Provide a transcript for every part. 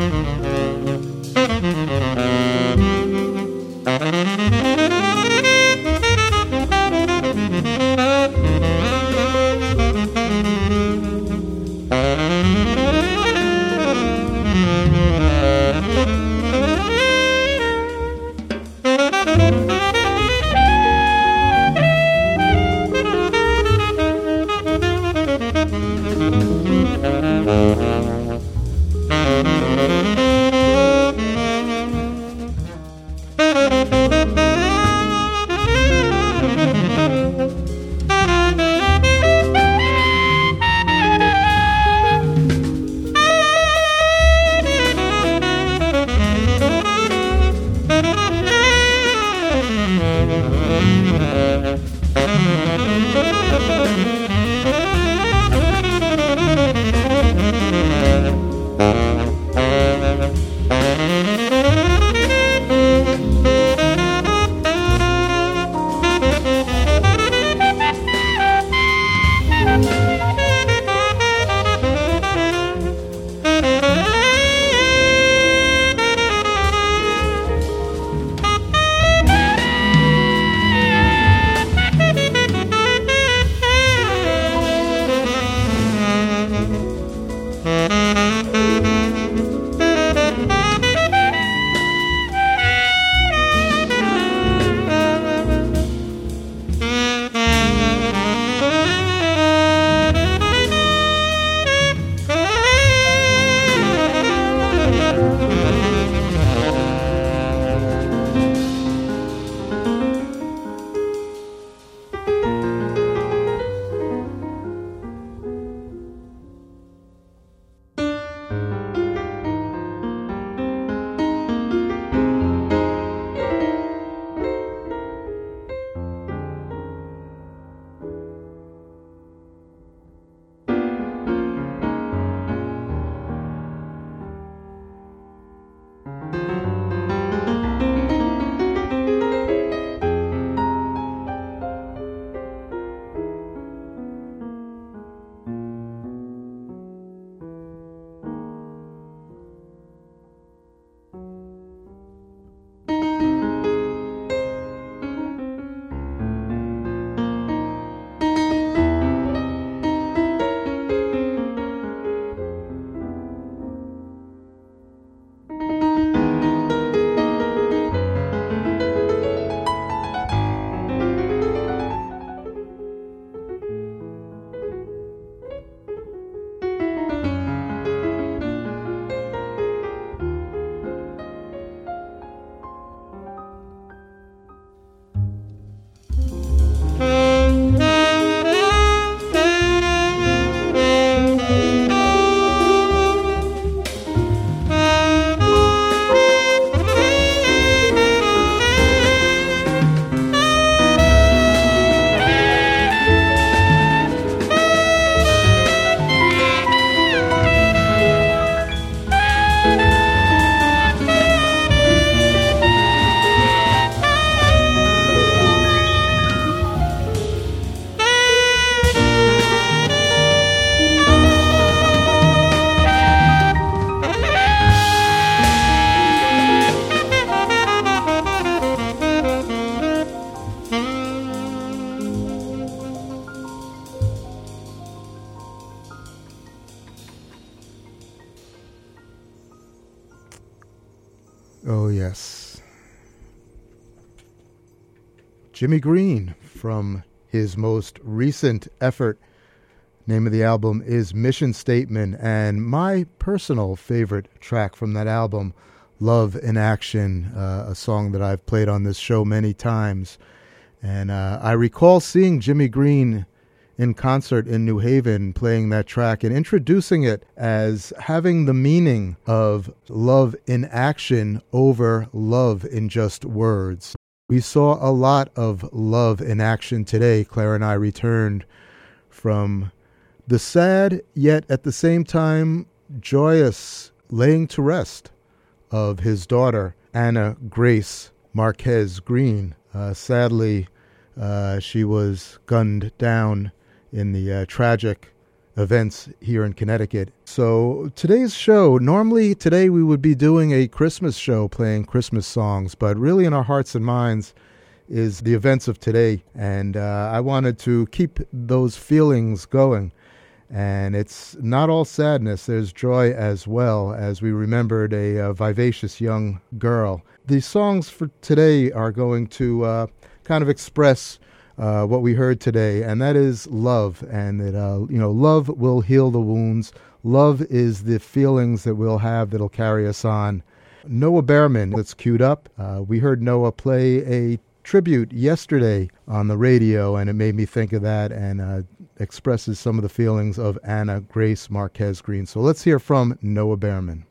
Oh, yes. Jimmy Green from his most recent effort. Name of the album is Mission Statement, and my personal favorite track from that album, Love in Action, a song that I've played on this show many times. And I recall seeing Jimmy Green in concert in New Haven playing that track and introducing it as having the meaning of love in action over love in just words. We saw a lot of love in action today. Claire and I returned from the sad, yet at the same time joyous laying to rest of his daughter, Anna Grace Marquez Green. Sadly, she was gunned down in the tragic events here in Connecticut. So today's show, normally today we would be doing a Christmas show playing Christmas songs, but really in our hearts and minds is the events of today. And I wanted to keep those feelings going. And it's not all sadness. There's joy as well, as we remembered a vivacious young girl. The songs for today are going to kind of express what we heard today, and that is love. And that, love will heal the wounds. Love is the feelings that we'll have that'll carry us on. Noah Behrman, that's queued up. We heard Noah play a tribute yesterday on the radio, and it made me think of that and expresses some of the feelings of Anna Grace Marquez Green. So let's hear from Noah Behrman.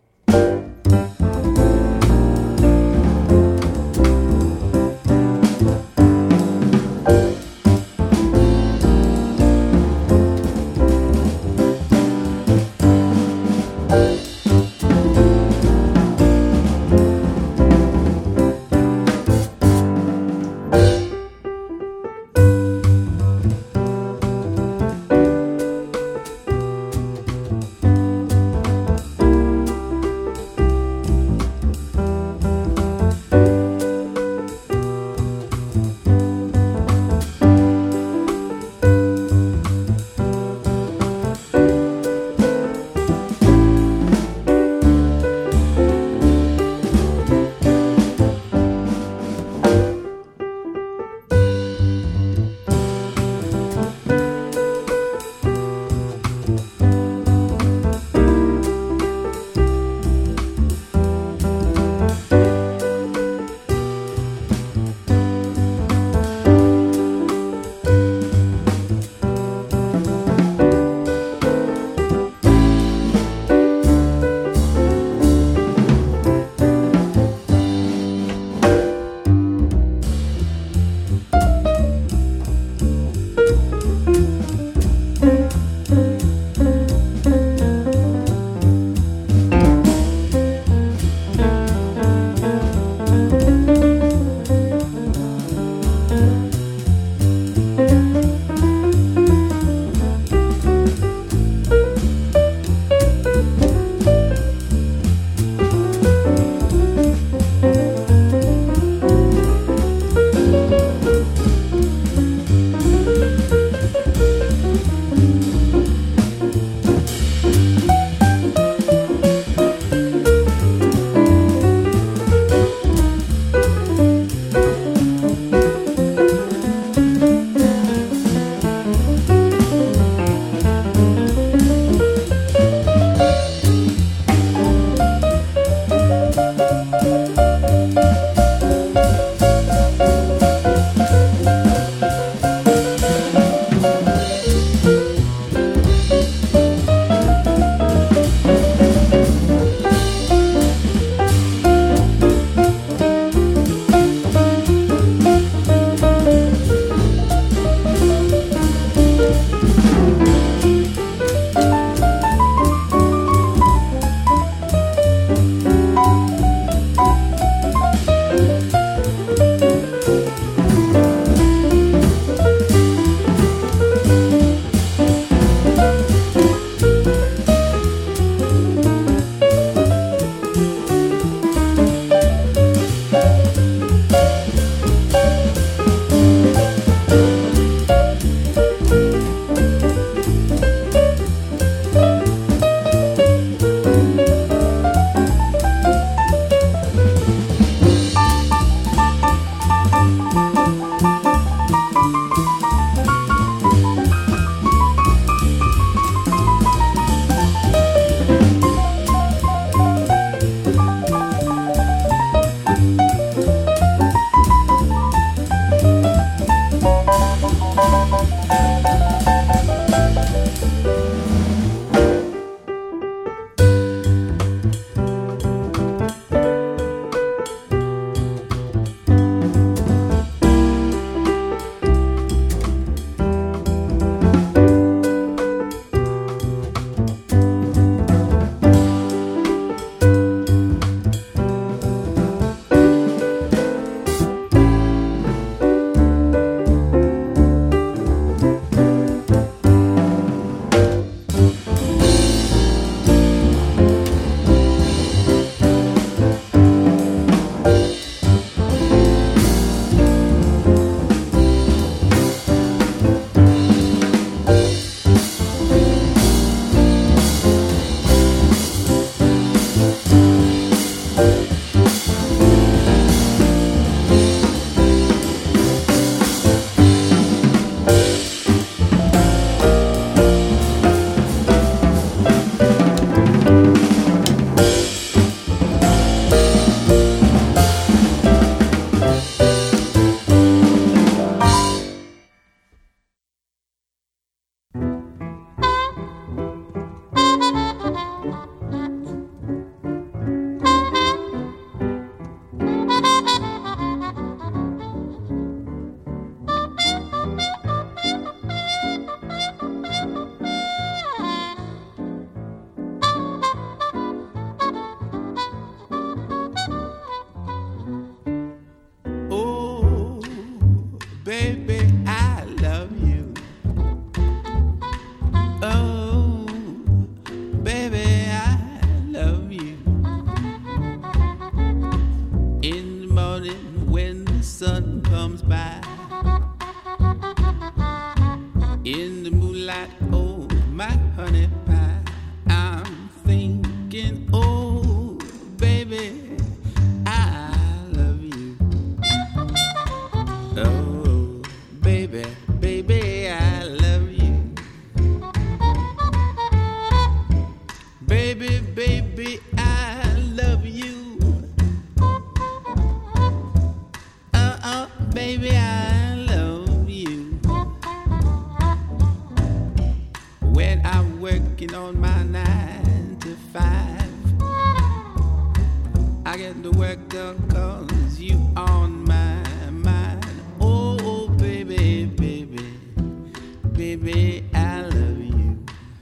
I get the work done 'cause you on my mind. Oh, baby, baby, baby, I love you.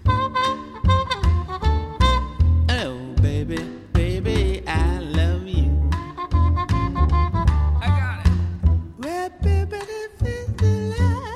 Oh, baby, baby, I love you. I got it. Well, baby, this is the light.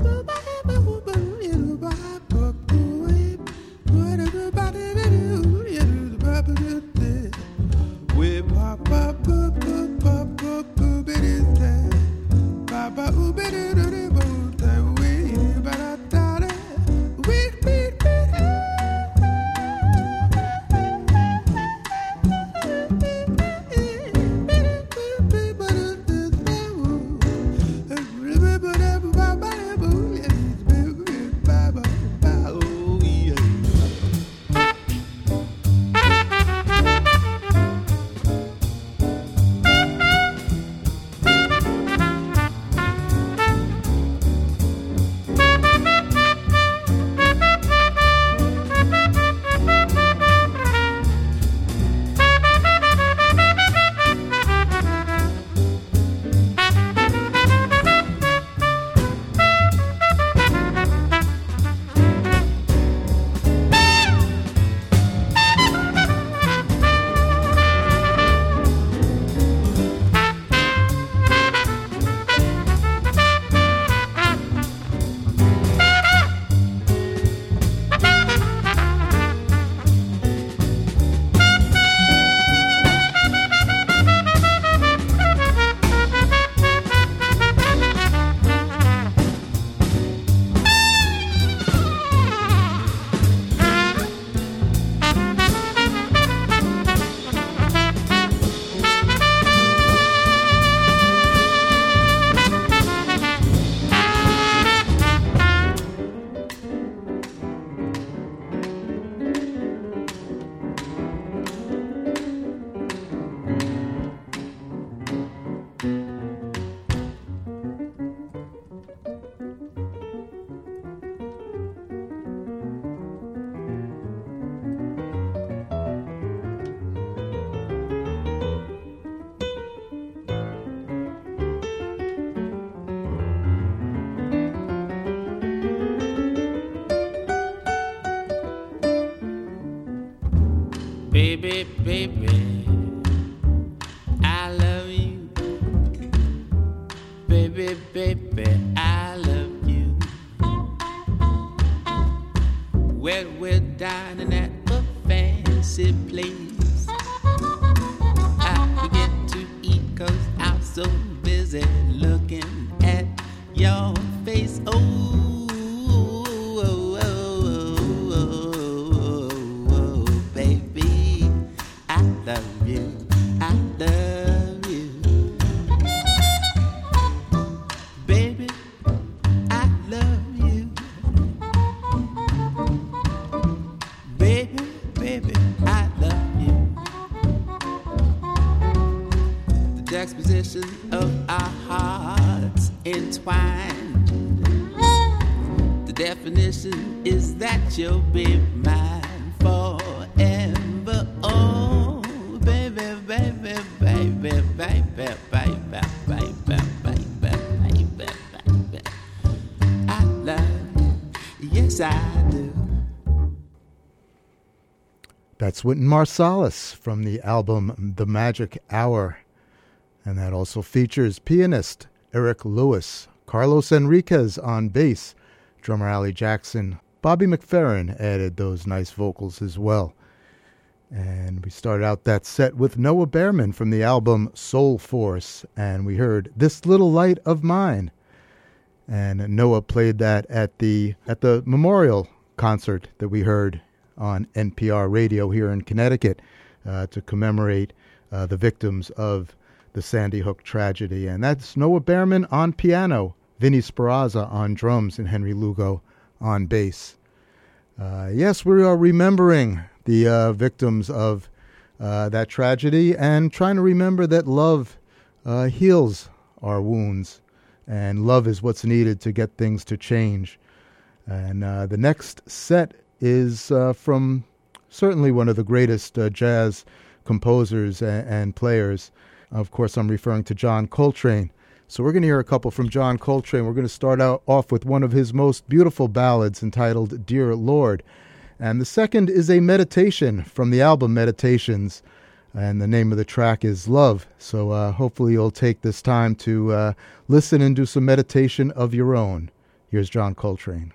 Baby, baby, I love you. Baby, baby, I love you. Well, we're dining at a fancy place. I forget to eat 'cause I'm so busy looking at your face. Love you, I love you. Baby, I love you. Baby, baby, I love you. The juxtaposition of our hearts entwined. The definition is that you'll be mine forever. Oh, baby, baby, baby, baby, baby, baby, baby, baby, baby. I love you, yes I do. That's Wynton Marsalis from the album The Magic Hour. And that also features pianist Eric Lewis, Carlos Enriquez on bass, drummer Allie Jackson. Bobby McFerrin added those nice vocals as well. And we started out that set with Noah Behrman from the album Soul Force, and we heard This Little Light of Mine. And Noah played that at the memorial concert that we heard on NPR radio here in Connecticut to commemorate the victims of the Sandy Hook tragedy. And that's Noah Behrman on piano, Vinny Speraza on drums, and Henry Lugo on bass. Yes, we are remembering the victims of that tragedy and trying to remember that love heals our wounds, and love is what's needed to get things to change. And the next set is from certainly one of the greatest jazz composers and players. Of course, I'm referring to John Coltrane. So we're going to hear a couple from John Coltrane. We're going to start out off with one of his most beautiful ballads entitled Dear Lord. And the second is a meditation from the album Meditations. And the name of the track is Love. So hopefully you'll take this time to listen and do some meditation of your own. Here's John Coltrane.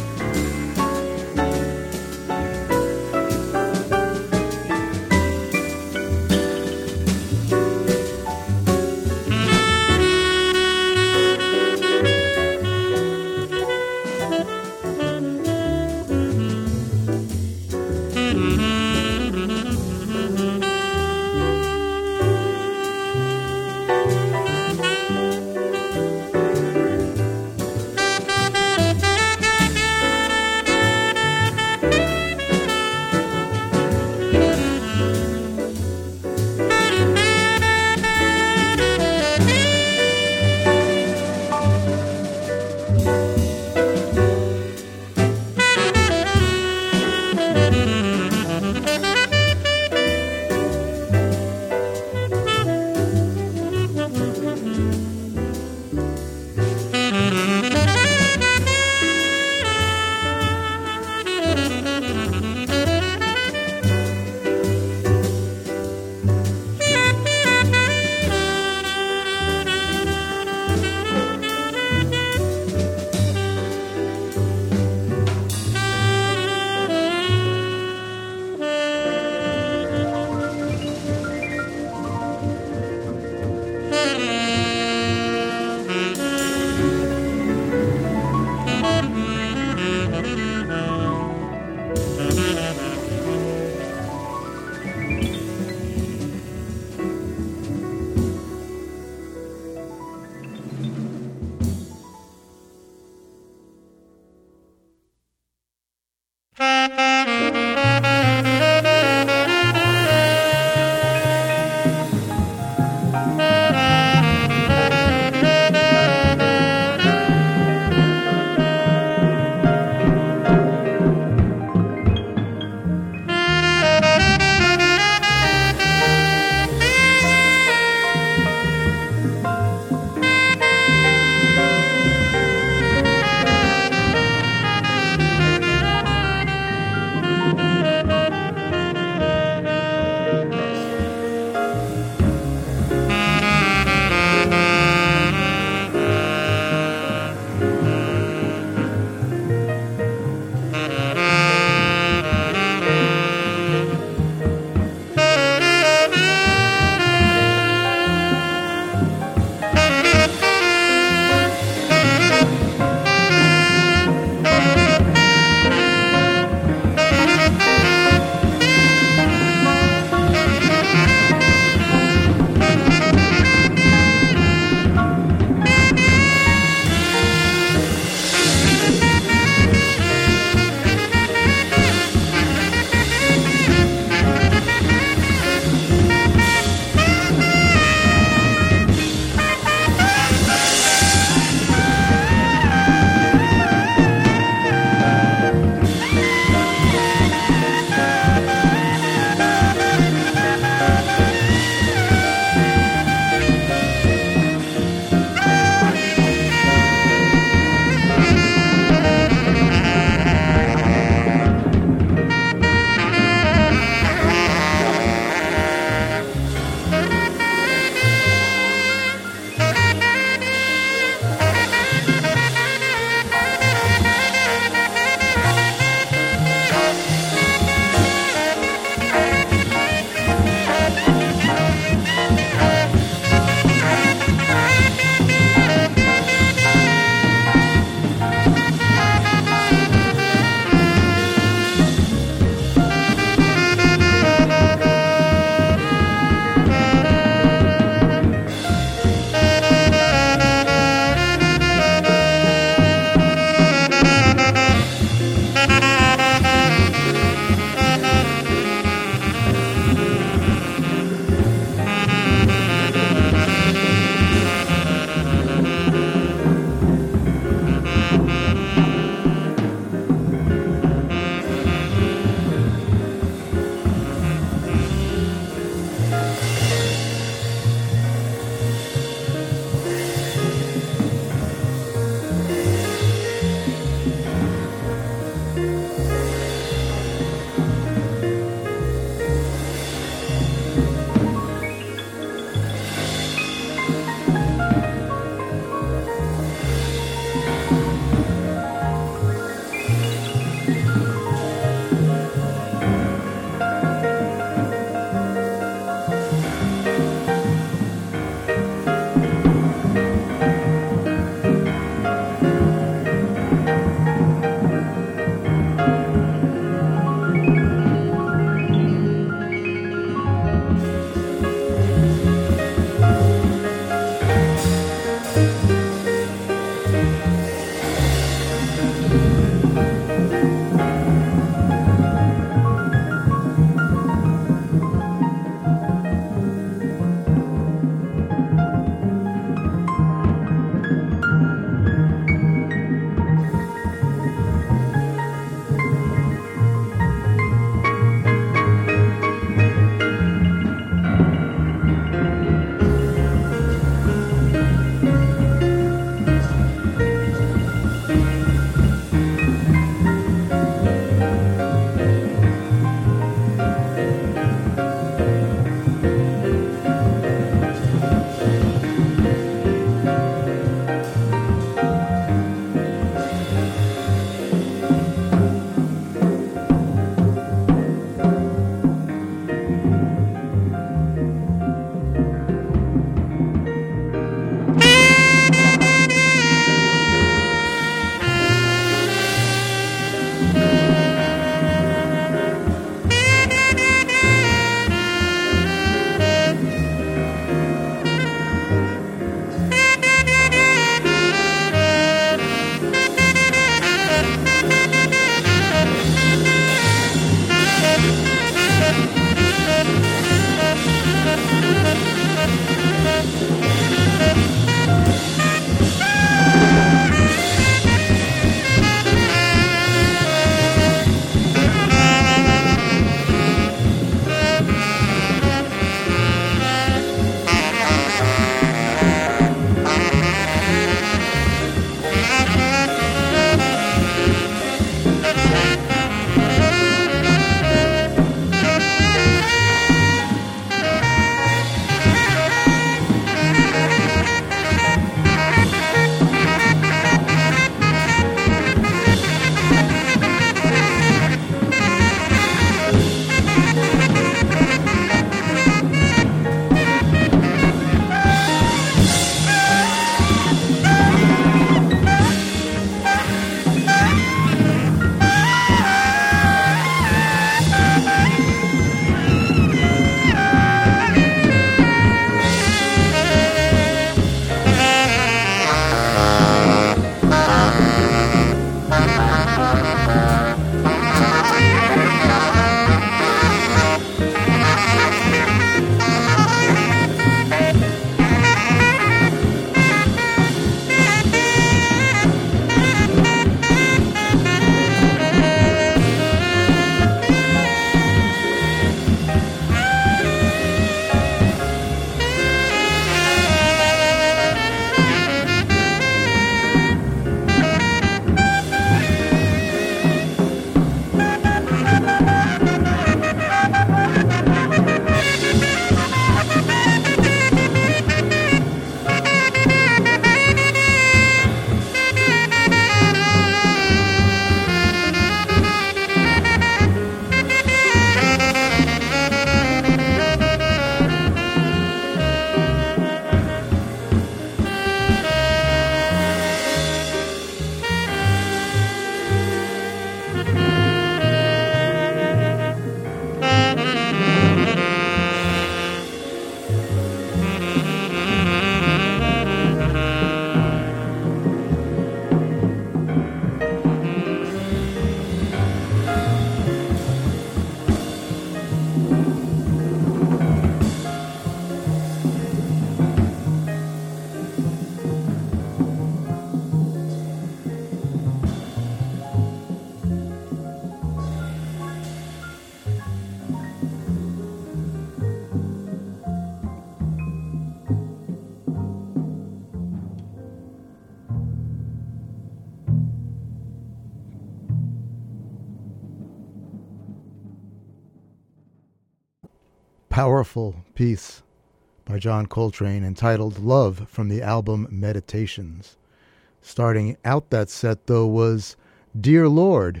Powerful piece by John Coltrane entitled Love from the album Meditations. Starting out that set, though, was Dear Lord,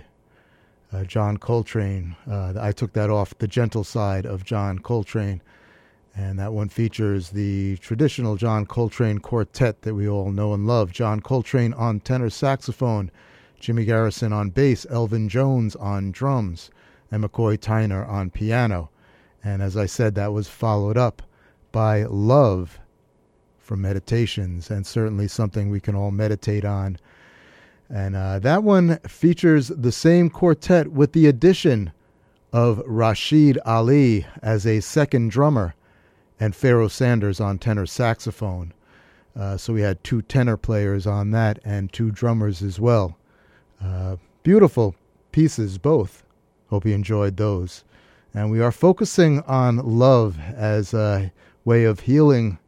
John Coltrane. I took that off the gentle side of John Coltrane, and that one features the traditional John Coltrane quartet that we all know and love. John Coltrane on tenor saxophone, Jimmy Garrison on bass, Elvin Jones on drums, and McCoy Tyner on piano. And as I said, that was followed up by Love from Meditations, and certainly something we can all meditate on. And that one features the same quartet with the addition of Rashid Ali as a second drummer and Pharoah Sanders on tenor saxophone. So we had two tenor players on that and two drummers as well. Beautiful pieces both. Hope you enjoyed those. And we are focusing on love as a way of healing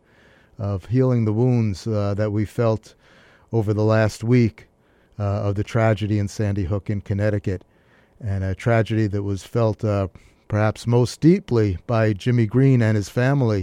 the wounds that we felt over the last week of the tragedy in Sandy Hook in Connecticut, and a tragedy that was felt perhaps most deeply by Jimmy Green and his family.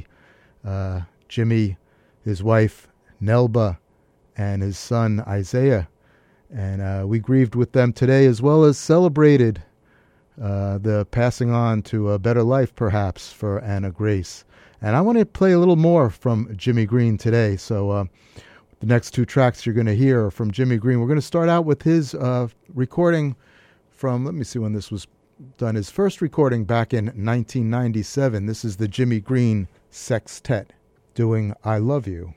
Jimmy, his wife Nelba, and his son Isaiah. And we grieved with them today, as well as celebrated the passing on to a better life, perhaps, for Anna Grace. And I want to play a little more from Jimmy Green today. So the next two tracks you're going to hear are from Jimmy Green. We're going to start out with his recording from, let me see when this was done, his first recording back in 1997. This is the Jimmy Green Sextet doing I Love You.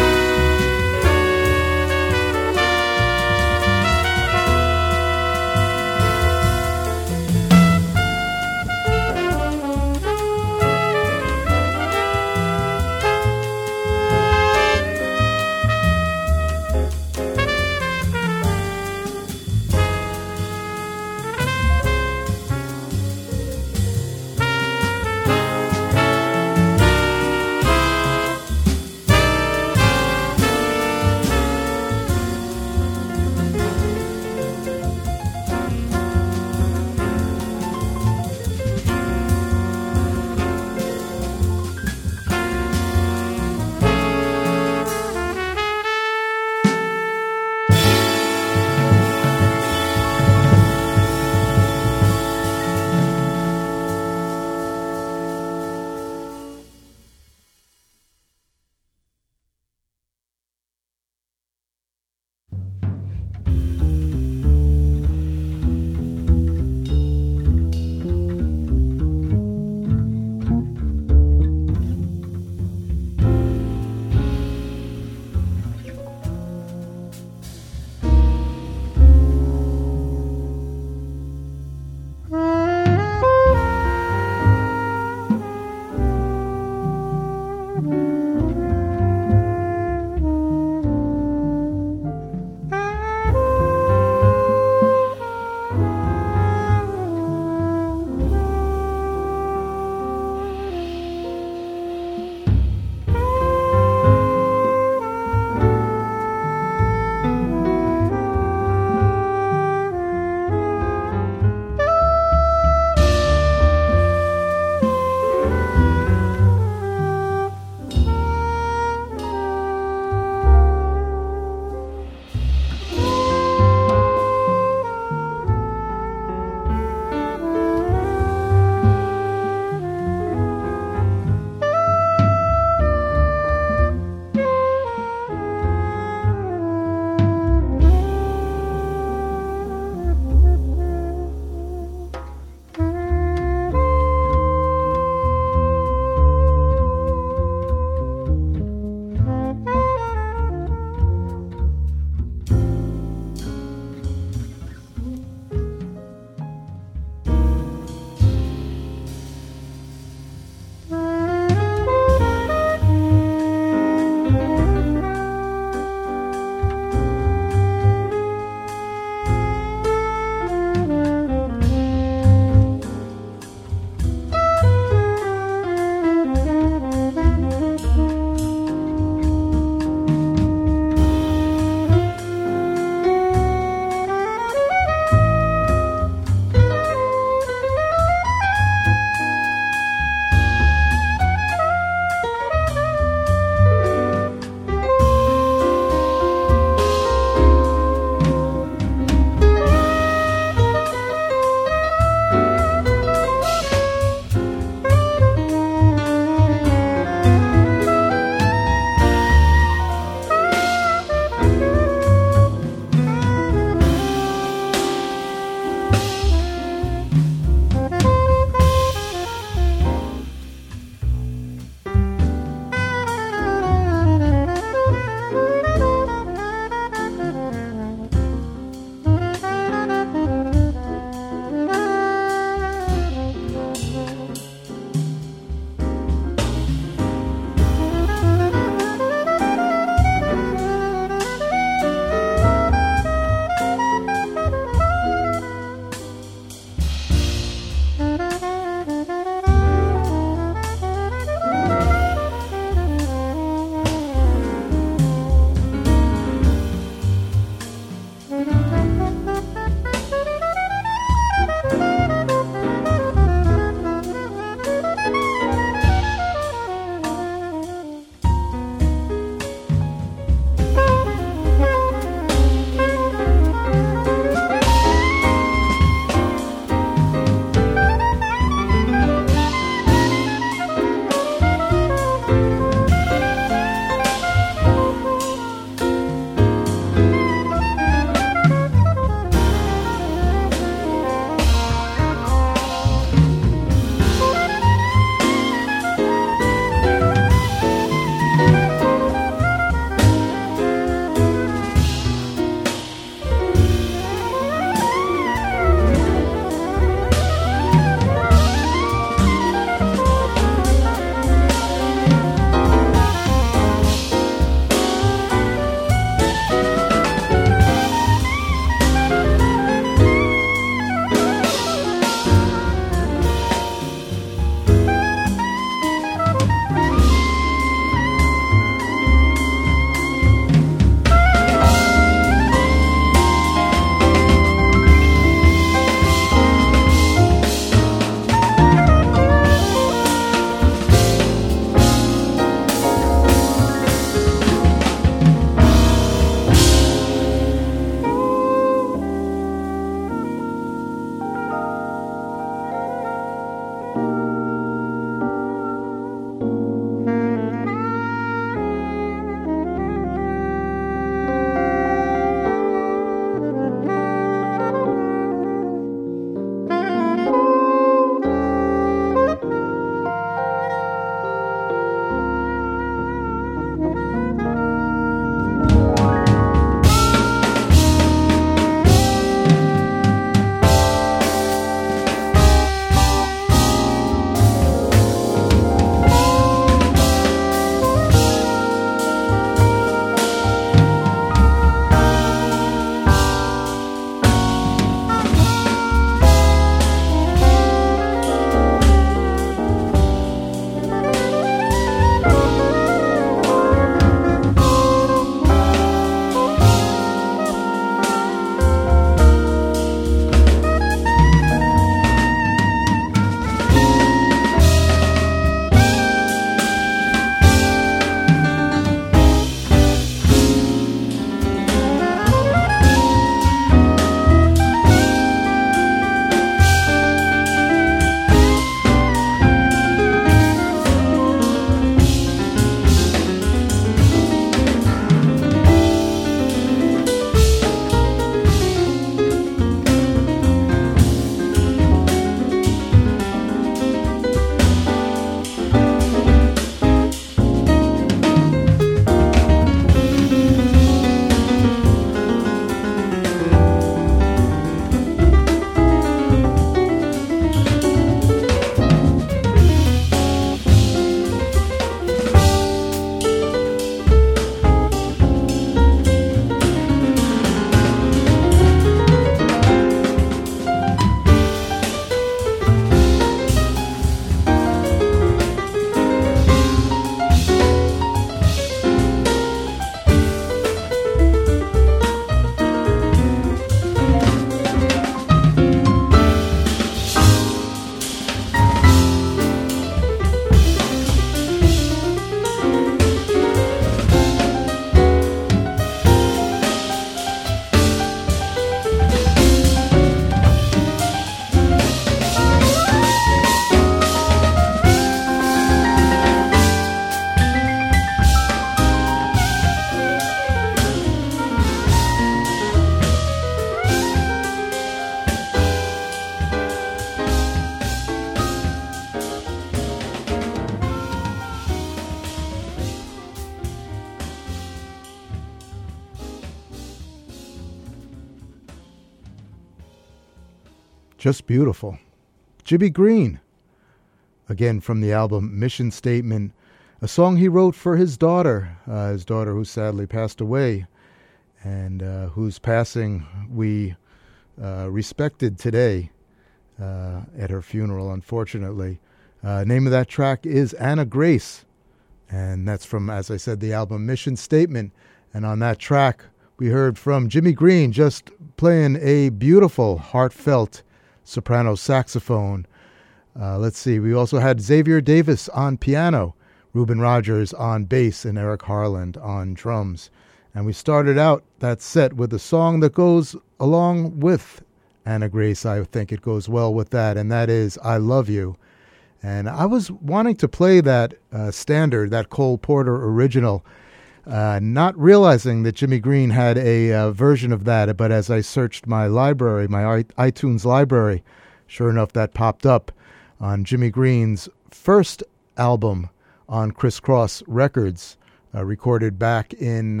Just beautiful. Jimmy Green, again from the album Mission Statement, a song he wrote for his daughter who sadly passed away, and whose passing we respected today at her funeral, unfortunately. Name of that track is Anna Grace, and that's from, as I said, the album Mission Statement. And on that track, we heard from Jimmy Green just playing a beautiful, heartfelt soprano saxophone. Let's see, we also had Xavier Davis on piano, Reuben Rogers on bass, and Eric Harland on drums. And we started out that set with a song that goes along with Anna Grace. I think it goes well with that, and that is I Love You. And I was wanting to play that standard, that Cole Porter original, not realizing that Jimmy Green had a version of that. But as I searched my library, my iTunes library, sure enough, that popped up on Jimmy Green's first album on Criss Cross Records, recorded back in,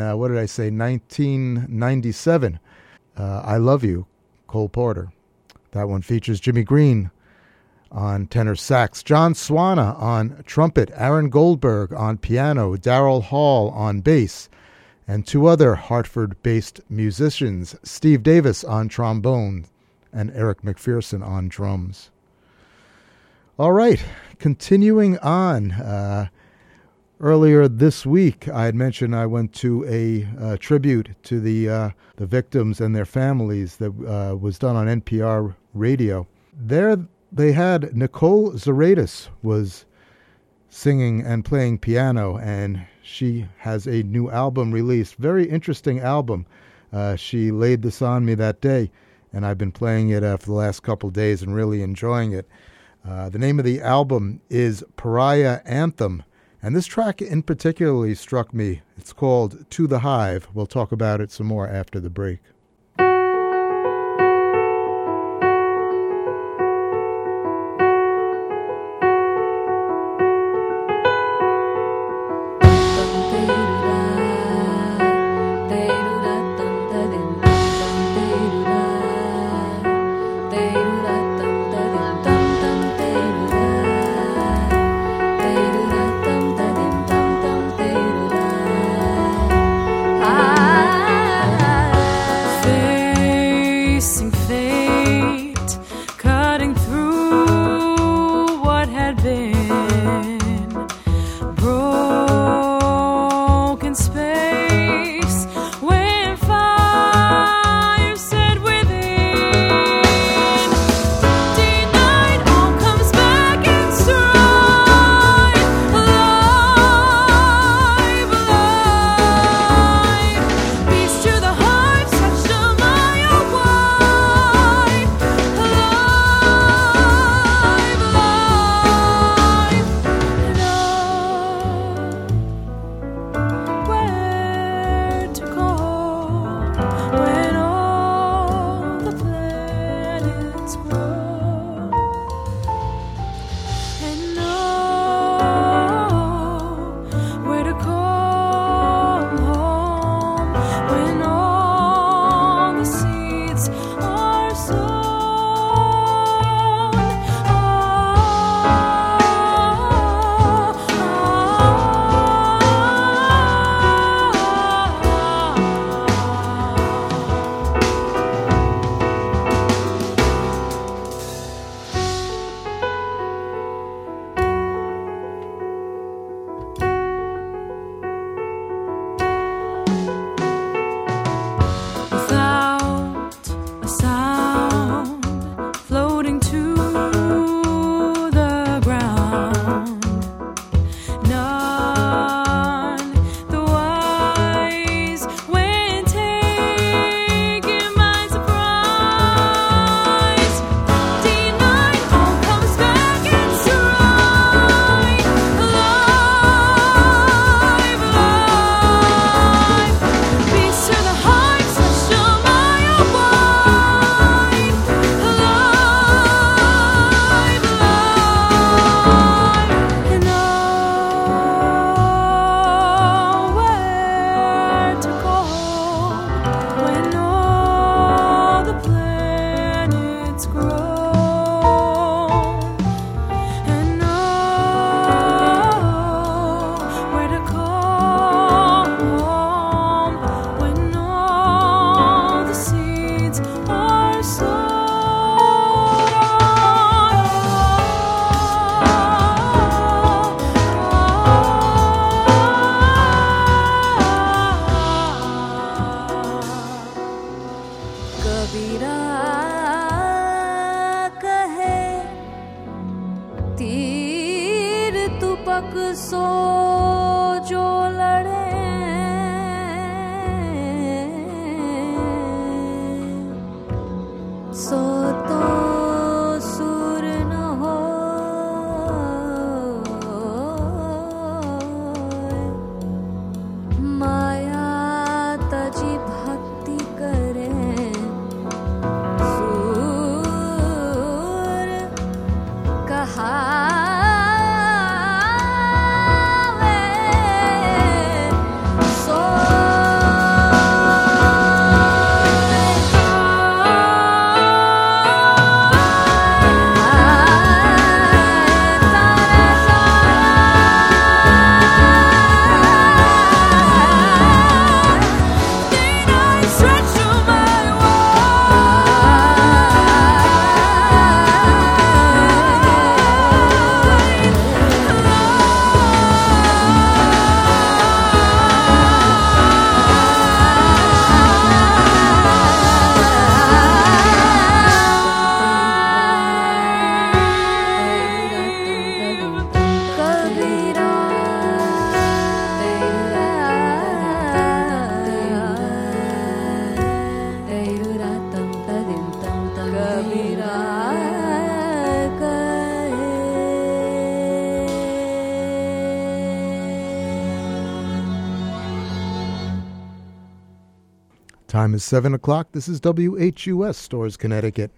1997. I Love You, Cole Porter. That one features Jimmy Green on tenor sax, John Swana on trumpet, Aaron Goldberg on piano, Daryl Hall on bass, and two other Hartford-based musicians, Steve Davis on trombone and Eric McPherson on drums. All right, continuing on. Earlier this week, I had mentioned I went to a tribute to the victims and their families that was done on NPR radio. There they had Nicole Zaratis was singing and playing piano, and she has a new album released. Very interesting album. She laid this on me that day, and I've been playing it for the last couple days and really enjoying it. The name of the album is Pariah Anthem, and this track in particularly struck me. It's called To the Hive. We'll talk about it some more after the break. Time is 7 o'clock. This is WHUS, Storrs, Connecticut.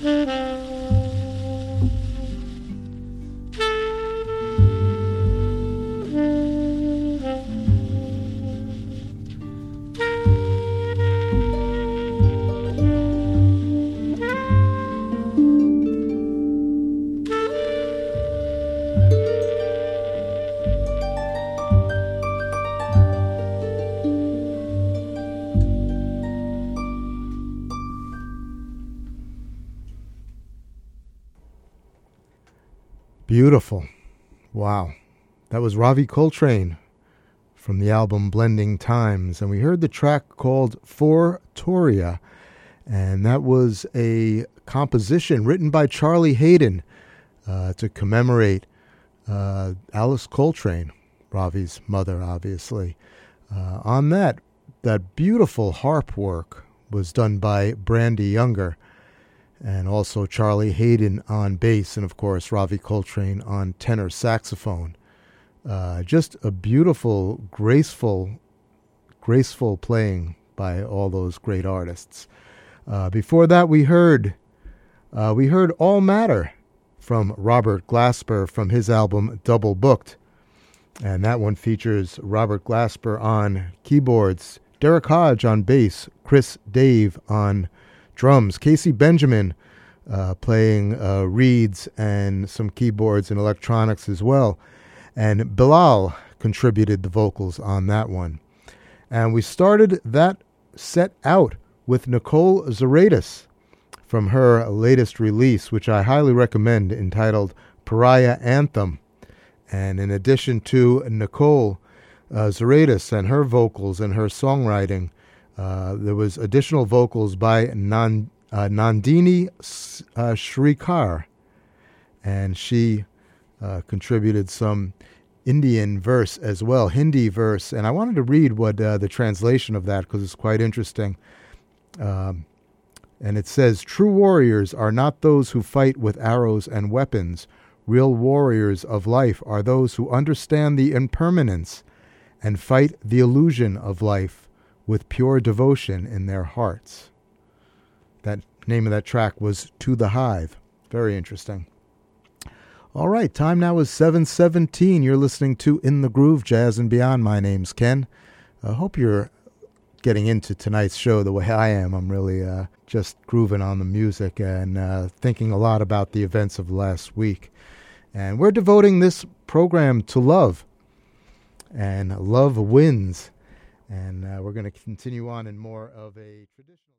Beautiful. Wow. That was Ravi Coltrane from the album Blending Times. And we heard the track called For Toria. And that was a composition written by Charlie Haydon to commemorate Alice Coltrane, Ravi's mother, obviously. On that beautiful harp work was done by Brandy Younger, and also Charlie Haydon on bass, and of course Ravi Coltrane on tenor saxophone. Just a beautiful, graceful playing by all those great artists. Before that, we heard All Matter from Robert Glasper from his album Double Booked, and that one features Robert Glasper on keyboards, Derek Hodge on bass, Chris Dave on drums, Casey Benjamin playing reeds and some keyboards and electronics as well. And Bilal contributed the vocals on that one. And we started that set out with Nicole Zaraidis from her latest release, which I highly recommend, entitled Pariah Anthem. And in addition to Nicole Zaraidis and her vocals and her songwriting, there was additional vocals by Nandini Shrikar, and she contributed some Indian verse as well, Hindi verse. And I wanted to read what the translation of that, because it's quite interesting. And it says, "True warriors are not those who fight with arrows and weapons. Real warriors of life are those who understand the impermanence and fight the illusion of life with pure devotion in their hearts." That name of that track was To the Hive. Very interesting. All right, time now is 7:17. You're listening to In the Groove, Jazz and Beyond. My name's Ken. I hope you're getting into tonight's show the way I am. I'm really just grooving on the music and thinking a lot about the events of last week. And we're devoting this program to love. And love wins. And we're going to continue on in more of a traditional...